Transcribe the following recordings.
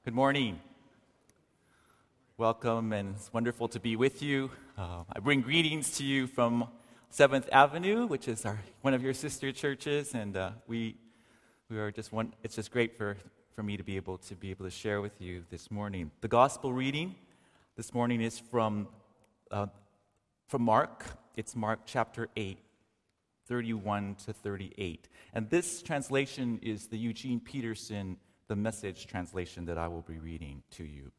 Good morning. Welcome, and it's wonderful to be with you. I bring greetings to you from 7th Avenue, which is one of your sister churches, and we are just one. It's just great for me to be able to share with you this morning. The gospel reading this morning is from Mark. It's Mark chapter 8, 31 to 38, and this translation is the Eugene Peterson, the Message translation that I will be reading to you.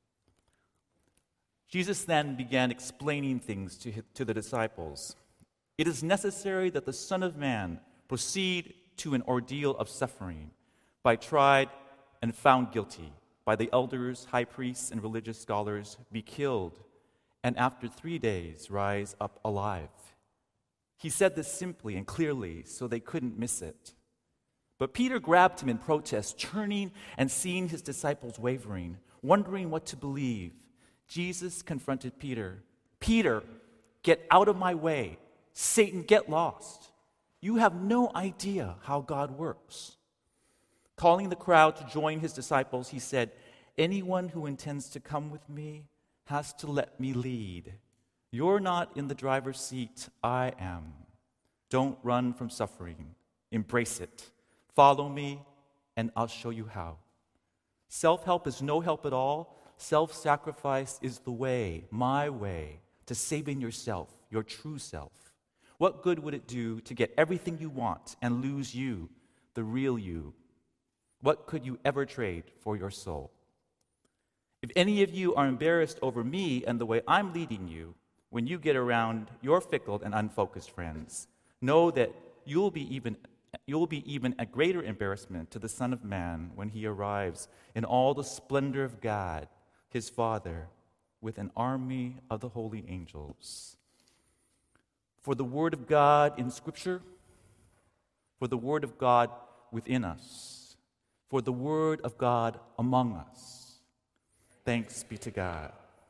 Jesus then began explaining things to the disciples. It is necessary that the Son of Man proceed to an ordeal of suffering, by tried and found guilty, by the elders, high priests, and religious scholars, be killed, and after 3 days rise up alive. He said this simply and clearly so they couldn't miss it. But Peter grabbed him in protest, turning and seeing his disciples wavering, wondering what to believe. Jesus confronted Peter. Peter, get out of my way. Satan, get lost. You have no idea how God works. Calling the crowd to join his disciples, he said, anyone who intends to come with me has to let me lead. You're not in the driver's seat, I am. Don't run from suffering. Embrace it. Follow me, and I'll show you how. Self-help is no help at all. Self-sacrifice is the way, my way, to saving yourself, your true self. What good would it do to get everything you want and lose you, the real you? What could you ever trade for your soul? If any of you are embarrassed over me and the way I'm leading you, when you get around your fickle and unfocused friends, know that you'll be even a greater embarrassment to the Son of Man when he arrives in all the splendor of God, his Father, with an army of the holy angels. For the word of God in Scripture, for the word of God within us, for the word of God among us. Thanks be to God.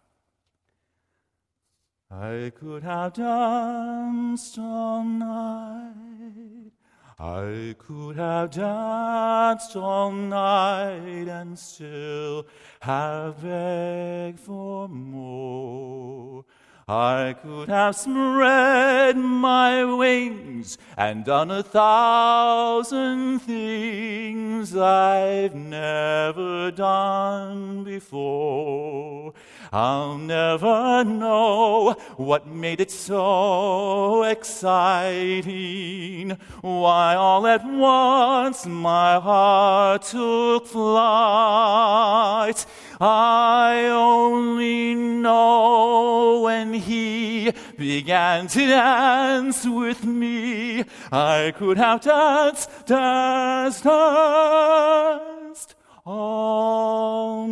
I could have danced all night. I could have danced all night and still have begged for more. I could have spread my wings and done 1,000 things I've never done before. I'll never know what made it so exciting, why all at once my heart took flight. I only know when he began to dance with me, I could have danced all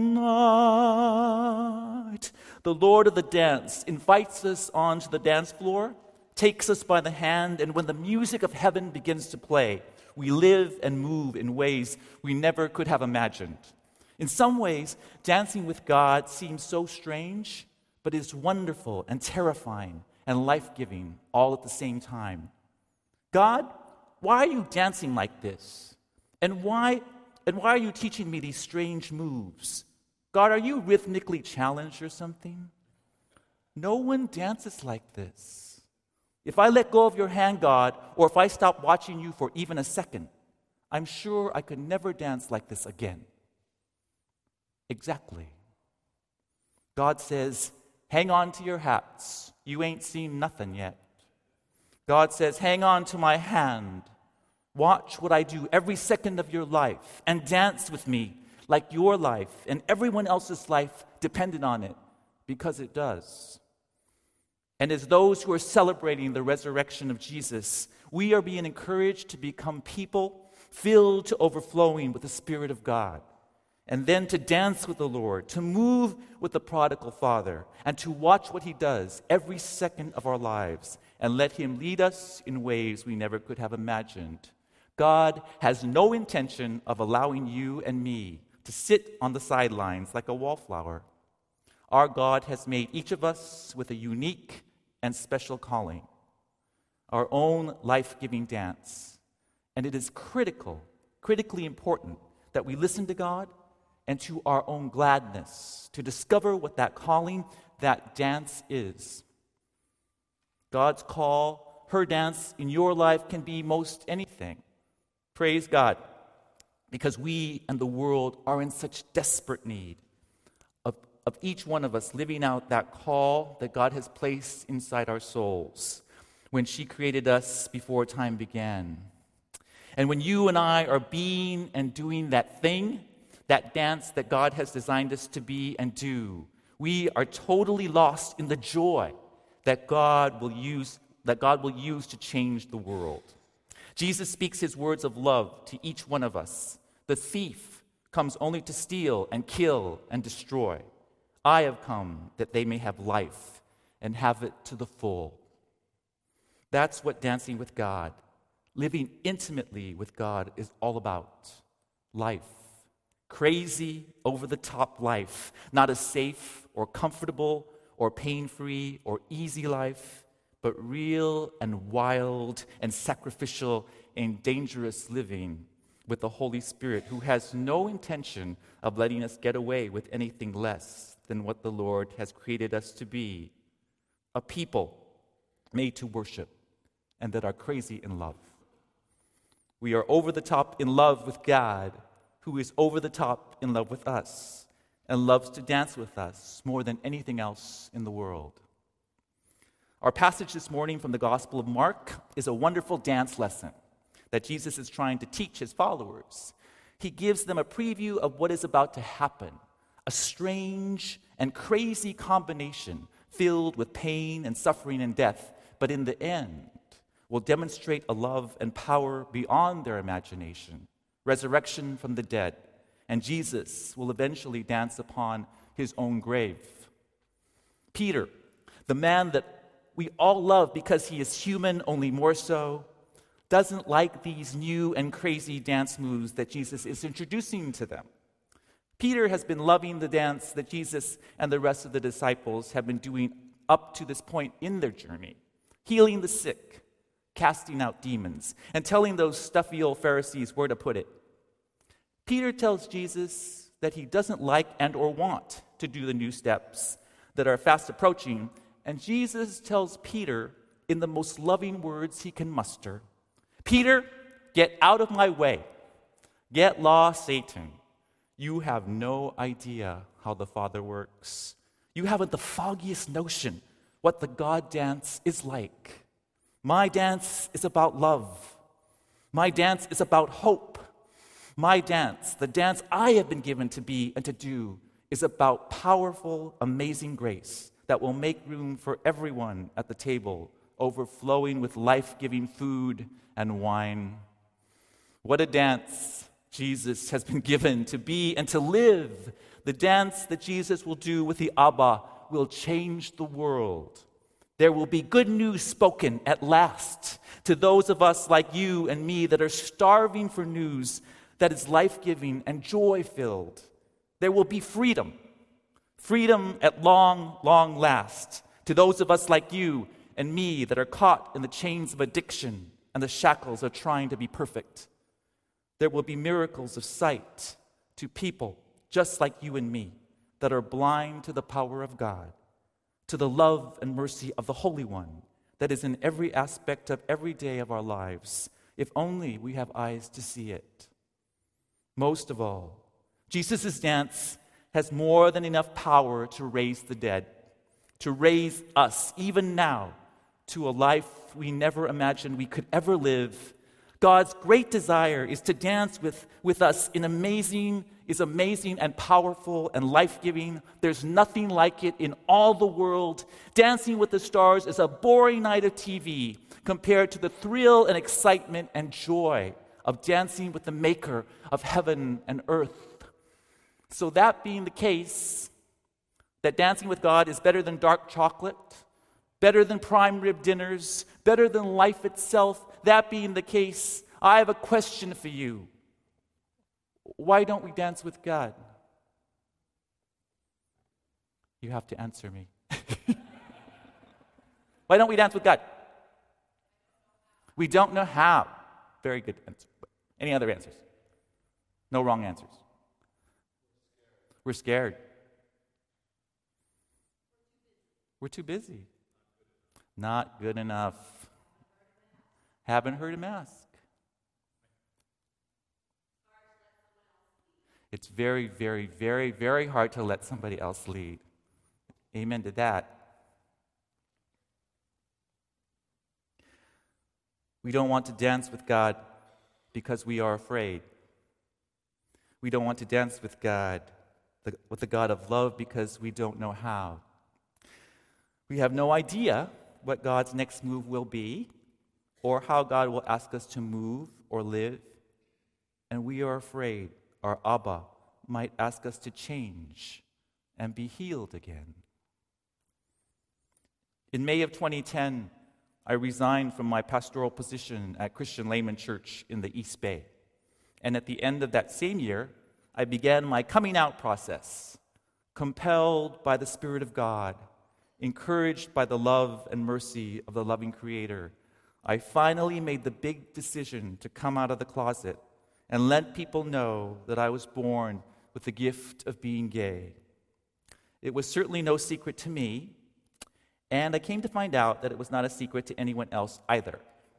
night. The Lord of the dance invites us onto the dance floor, takes us by the hand, and when the music of heaven begins to play, we live and move in ways we never could have imagined. In some ways, dancing with God seems so strange, but it's wonderful and terrifying and life-giving all at the same time. God, why are you dancing like this? And why are you teaching me these strange moves? God, are you rhythmically challenged or something? No one dances like this. If I let go of your hand, God, or if I stop watching you for even a second, I'm sure I could never dance like this again. Exactly. God says, hang on to your hats. You ain't seen nothing yet. God says, hang on to my hand. Watch what I do every second of your life and dance with me like your life and everyone else's life depended on it, because it does. And as those who are celebrating the resurrection of Jesus, we are being encouraged to become people filled to overflowing with the Spirit of God, and then to dance with the Lord, to move with the prodigal Father, and to watch what he does every second of our lives, and let him lead us in ways we never could have imagined. God has no intention of allowing you and me to sit on the sidelines like a wallflower. Our God has made each of us with a unique and special calling, our own life-giving dance. And it is critically important that we listen to God and to our own gladness to discover what that calling, that dance is. God's call, her dance in your life can be most anything. Praise God, because we and the world are in such desperate need of each one of us living out that call that God has placed inside our souls when she created us before time began. And when you and I are being and doing that thing, that dance that God has designed us to be and do, we are totally lost in the joy that God will use to change the world. Jesus speaks his words of love to each one of us. The thief comes only to steal and kill and destroy. I have come that they may have life and have it to the full. That's what dancing with God, living intimately with God, is all about. Life. Crazy, over-the-top life. Not a safe or comfortable or pain-free or easy life, but real and wild and sacrificial and dangerous living with the Holy Spirit, who has no intention of letting us get away with anything less than what the Lord has created us to be, a people made to worship and that are crazy in love. We are over the top in love with God, who is over the top in love with us and loves to dance with us more than anything else in the world. Our passage this morning from the Gospel of Mark is a wonderful dance lesson that Jesus is trying to teach his followers. He gives them a preview of what is about to happen, a strange and crazy combination filled with pain and suffering and death, but in the end will demonstrate a love and power beyond their imagination, resurrection from the dead, and Jesus will eventually dance upon his own grave. Peter, the man that we all love because he is human, only more so, doesn't like these new and crazy dance moves that Jesus is introducing to them. Peter has been loving the dance that Jesus and the rest of the disciples have been doing up to this point in their journey, healing the sick, casting out demons, and telling those stuffy old Pharisees where to put it. Peter tells Jesus that he doesn't like and or want to do the new steps that are fast approaching, and Jesus tells Peter in the most loving words he can muster, "Peter, get out of my way. Get lost, Satan. You have no idea how the Father works. You haven't the foggiest notion what the God dance is like. My dance is about love. My dance is about hope. My dance, the dance I have been given to be and to do, is about powerful, amazing grace that will make room for everyone at the table, overflowing with life-giving food and wine. What a dance Jesus has been given to be and to live. The dance that Jesus will do with the Abba will change the world. There will be good news spoken at last to those of us like you and me that are starving for news that is life-giving and joy-filled. There will be freedom at long, long last to those of us like you and me that are caught in the chains of addiction and the shackles of trying to be perfect. There will be miracles of sight to people just like you and me that are blind to the power of God, to the love and mercy of the Holy One that is in every aspect of every day of our lives, if only we have eyes to see it. Most of all, Jesus' dance has more than enough power to raise the dead, to raise us, even now, to a life we never imagined we could ever live. God's great desire is to dance with us is amazing and powerful and life-giving. There's nothing like it in all the world. Dancing with the Stars is a boring night of TV compared to the thrill and excitement and joy of dancing with the Maker of heaven and earth. So that being the case, that dancing with God is better than dark chocolate, better than prime rib dinners, better than life itself. That being the case, I have a question for you. Why don't we dance with God? You have to answer me. Why don't we dance with God? We don't know how. Very good answer. Any other answers? No wrong answers. We're scared. We're too busy. Not good enough. Haven't heard him ask. It's very, very, very, very hard to let somebody else lead. Amen to that. We don't want to dance with God because we are afraid. We don't want to dance with God, with the God of love, because we don't know how. We have no idea what God's next move will be or how God will ask us to move or live. And we are afraid our Abba might ask us to change and be healed again. In May of 2010, I resigned from my pastoral position at Christian Layman Church in the East Bay. And at the end of that same year, I began my coming out process, compelled by the Spirit of God, encouraged by the love and mercy of the loving Creator. I finally made the big decision to come out of the closet and let people know that I was born with the gift of being gay. It was certainly no secret to me, and I came to find out that it was not a secret to anyone else either.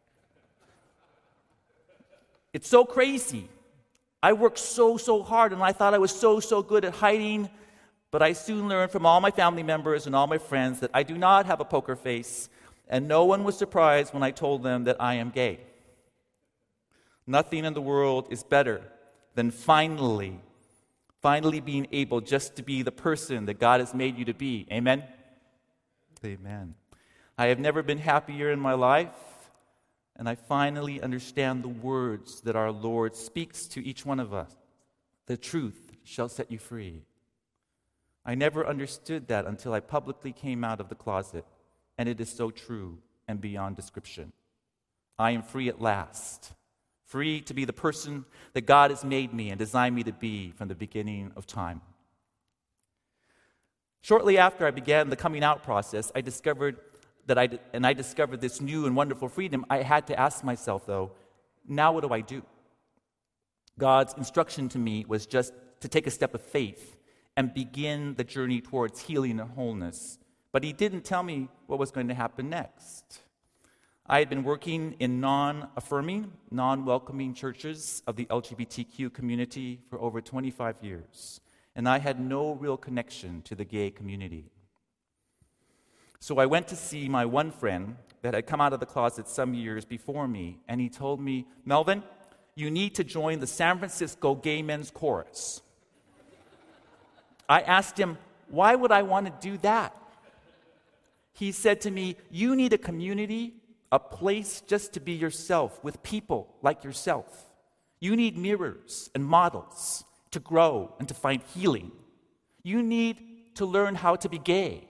It's so crazy. I worked so hard, and I thought I was so good at hiding, but I soon learned from all my family members and all my friends that I do not have a poker face, and no one was surprised when I told them that I am gay. Nothing in the world is better than finally being able just to be the person that God has made you to be. Amen? Amen. I have never been happier in my life, and I finally understand the words that our Lord speaks to each one of us. The truth shall set you free. I never understood that until I publicly came out of the closet, and it is so true and beyond description. I am free at last. Free to be the person that God has made me and designed me to be from the beginning of time. Shortly after I began the coming out process, I discovered this new and wonderful freedom. I had to ask myself, though, now what do I do? God's instruction to me was just to take a step of faith and begin the journey towards healing and wholeness. But He didn't tell me what was going to happen next. I had been working in non-affirming, non-welcoming churches of the LGBTQ community for over 25 years, and I had no real connection to the gay community. So I went to see my one friend that had come out of the closet some years before me, and he told me, "Melvin, you need to join the San Francisco Gay Men's Chorus." I asked him, why would I want to do that? He said to me, "You need a community, a place just to be yourself with people like yourself. You need mirrors and models to grow and to find healing. You need to learn how to be gay."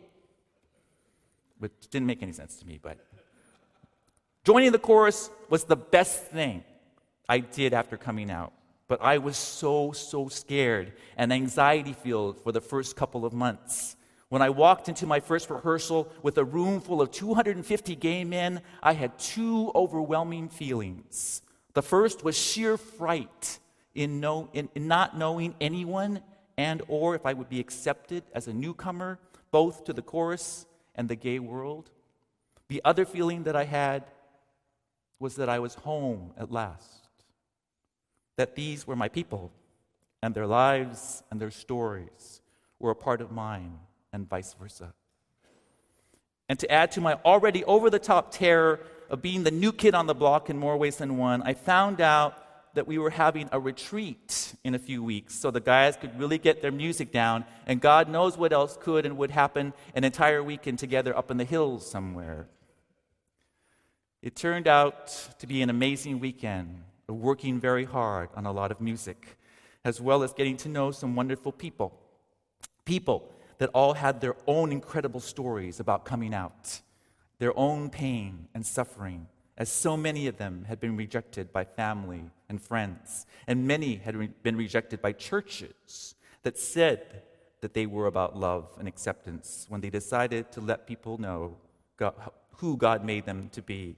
Which didn't make any sense to me, but joining the chorus was the best thing I did after coming out. But I was so scared and anxiety-filled for the first couple of months. When I walked into my first rehearsal with a room full of 250 gay men, I had two overwhelming feelings. The first was sheer fright in not knowing anyone and or if I would be accepted as a newcomer, both to the chorus and the gay world. The other feeling that I had was that I was home at last, that these were my people, and their lives and their stories were a part of mine, and vice versa. And to add to my already over-the-top terror of being the new kid on the block in more ways than one, I found out that we were having a retreat in a few weeks so the guys could really get their music down, and God knows what else could and would happen an entire weekend together up in the hills somewhere. It turned out to be an amazing weekend, working very hard on a lot of music, as well as getting to know some wonderful people that all had their own incredible stories about coming out, their own pain and suffering, as so many of them had been rejected by family and friends, and many had been rejected by churches that said that they were about love and acceptance when they decided to let people know who God made them to be.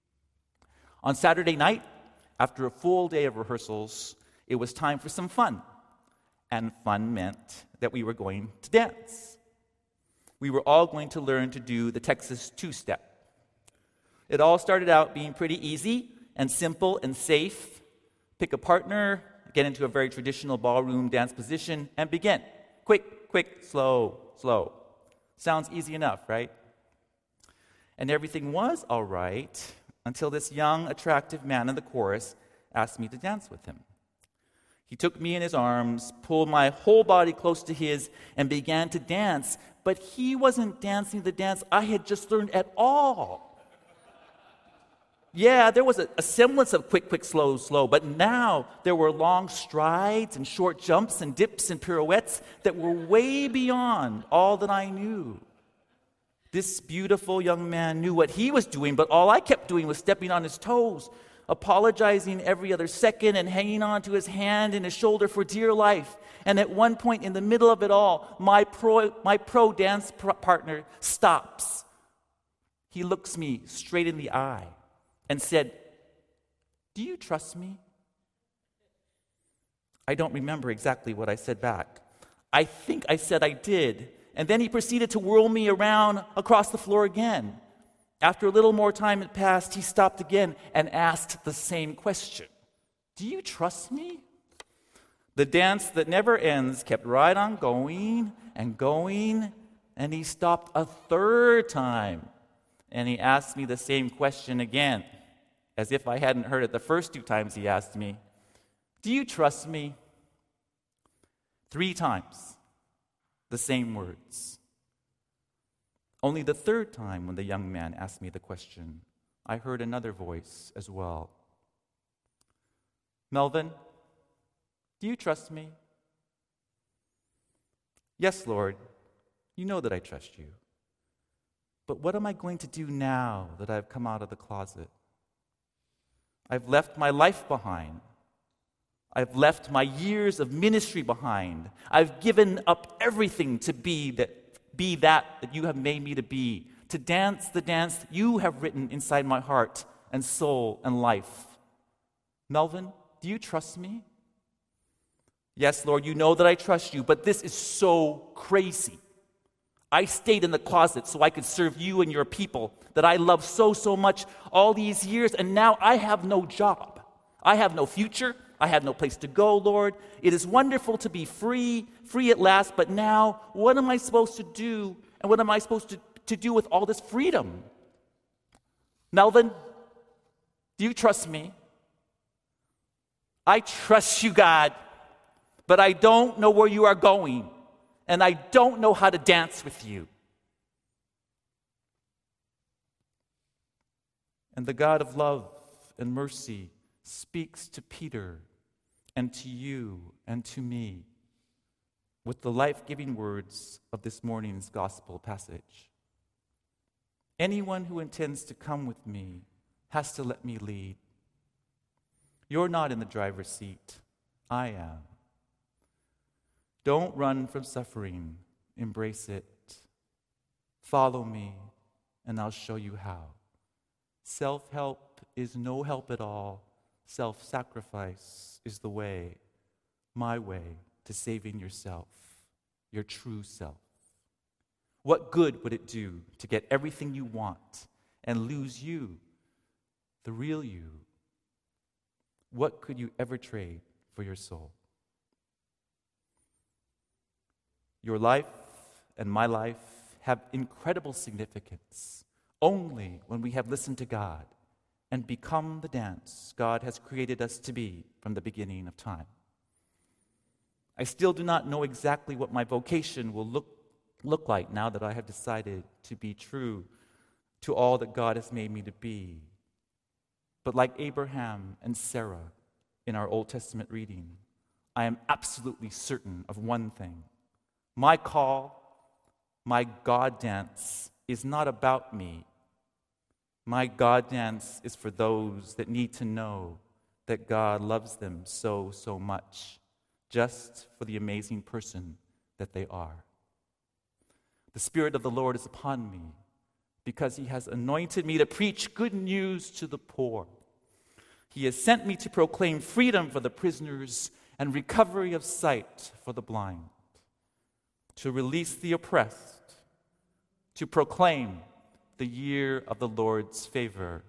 On Saturday night, after a full day of rehearsals, it was time for some fun. and fun meant that we were going to dance. We were all going to learn to do the Texas two-step. It all started out being pretty easy and simple and safe. Pick a partner, get into a very traditional ballroom dance position, and begin. Quick, quick, slow, slow. Sounds easy enough, right? And everything was all right until this young, attractive man in the chorus asked me to dance with him. He took me in his arms, pulled my whole body close to his, and began to dance. But he wasn't dancing the dance I had just learned at all. Yeah, there was a semblance of quick, quick, slow, slow, but now there were long strides and short jumps and dips and pirouettes that were way beyond all that I knew. This beautiful young man knew what he was doing, but all I kept doing was stepping on his toes, apologizing every other second and hanging on to his hand and his shoulder for dear life. And at one point in the middle of it all, my pro dance partner stops. He looks me straight in the eye and said, "Do you trust me?" I don't remember exactly what I said back. I think I said I did. And then he proceeded to whirl me around across the floor again. After a little more time had passed, he stopped again and asked the same question. "Do you trust me?" The dance that never ends kept right on going, and he stopped a third time. And he asked me the same question again, as if I hadn't heard it the first 2 times he asked me, "Do you trust me?" 3 times, the same words. Only the 3rd time when the young man asked me the question, I heard another voice as well. "Melvin, do you trust me?" "Yes, Lord, you know that I trust you. But what am I going to do now that I've come out of the closet? I've left my life behind. I've left my years of ministry behind. I've given up everything to be that you have made me to be, to dance the dance that you have written inside my heart and soul and life. Melvin, do you trust me?" "Yes, Lord, you know that I trust you, but this is so crazy. I stayed in the closet so I could serve you and your people that I love so, so much all these years, and now I have no job. I have no future. I have no place to go, Lord. It is wonderful to be free at last, but now what am I supposed to do, and what am I supposed to do with all this freedom? Melvin, do you trust me?" "I trust you, God, but I don't know where you are going. And I don't know how to dance with you." And the God of love and mercy speaks to Peter and to you and to me with the life-giving words of this morning's gospel passage. "Anyone who intends to come with me has to let me lead. You're not in the driver's seat. I am. Don't run from suffering. Embrace it. Follow me, and I'll show you how. Self-help is no help at all. Self-sacrifice is the way, my way, to saving yourself, your true self. What good would it do to get everything you want and lose you, the real you? What could you ever trade for your soul?" Your life and my life have incredible significance only when we have listened to God and become the dance God has created us to be from the beginning of time. I still do not know exactly what my vocation will look like now that I have decided to be true to all that God has made me to be. But like Abraham and Sarah in our Old Testament reading, I am absolutely certain of one thing. My call, my God dance, is not about me. My God dance is for those that need to know that God loves them so, so much, just for the amazing person that they are. The Spirit of the Lord is upon me because He has anointed me to preach good news to the poor. He has sent me to proclaim freedom for the prisoners and recovery of sight for the blind, to release the oppressed, to proclaim the year of the Lord's favor.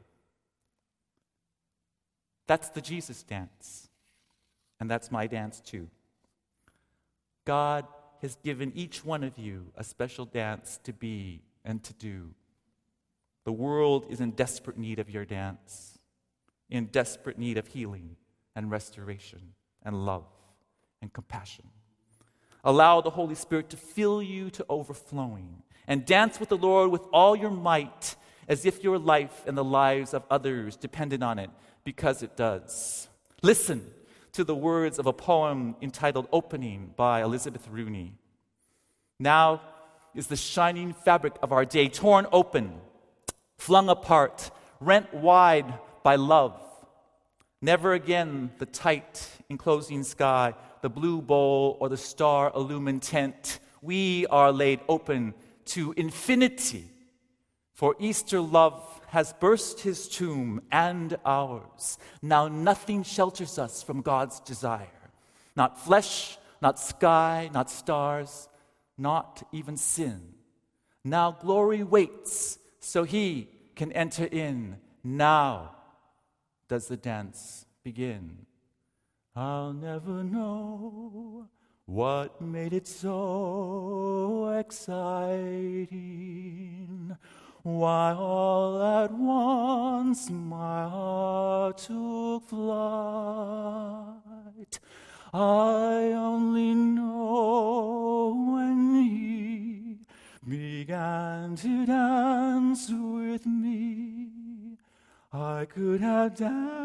That's the Jesus dance, and that's my dance too. God has given each one of you a special dance to be and to do. The world is in desperate need of your dance, in desperate need of healing and restoration and love and compassion. Allow the Holy Spirit to fill you to overflowing and dance with the Lord with all your might, as if your life and the lives of others depended on it, because it does. Listen to the words of a poem entitled Opening by Elizabeth Rooney. Now is the shining fabric of our day torn open, flung apart, rent wide by love. Never again the tight enclosing sky, the blue bowl, or the star-illumined tent. We are laid open to infinity, for Easter love has burst his tomb and ours. Now nothing shelters us from God's desire. Not flesh, not sky, not stars, not even sin. Now glory waits so he can enter in. Now does the dance begin. I'll never know what made it so exciting, why all at once my heart took flight. I only know when he began to dance with me, I could have danced